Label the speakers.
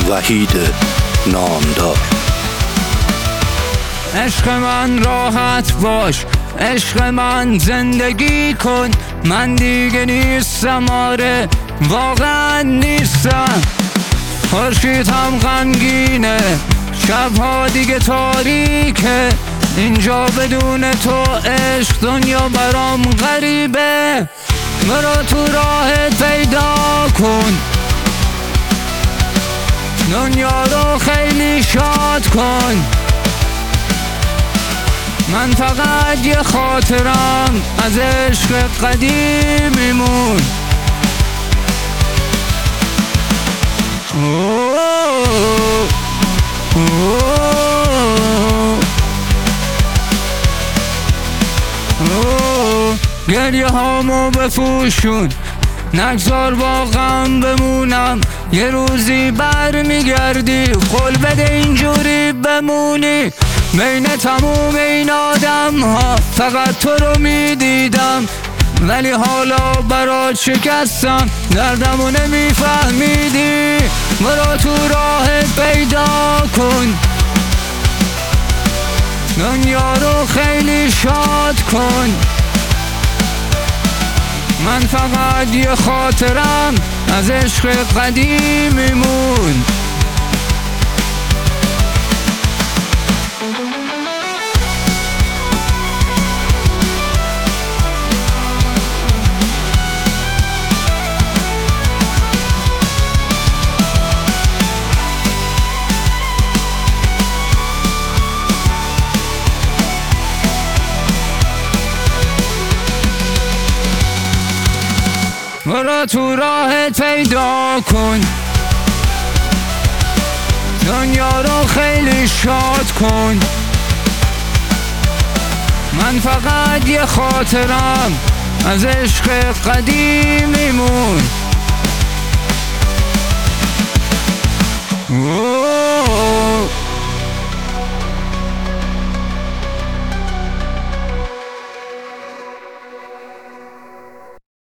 Speaker 1: وحید نامدار.
Speaker 2: عشق من راحت باش، عشق من زندگی کن، من دیگه نیستم، آره واقعا نیستم. خورشید هم غمگینه، شبها دیگه تاریکه، اینجا بدون تو عشق دنیا برام غریبه. برو تو راهت پیدا کن، دنیا رو خیلی شاد کن. من فقط یه خاطرم از عشق قدیمیمون. گریه هامو بپوشون، نگذار با غم بمونم، یه روزی بر میگردی، قول بده اینجوری بمونی. بین تموم این آدم ها فقط تو رو میدیدم، ولی حالا برات شکستم، دردمو نمیفهمیدی. برو تو راهت پیدا کن، دنیا رو خیلی شاد کن. من فقط یه خاطرم از عشق قدیمیمون. برو تو راهت پیدا کن، دنیا رو خیلی شاد کن. من فقط یه خاطرم از عشق قدیمیمون.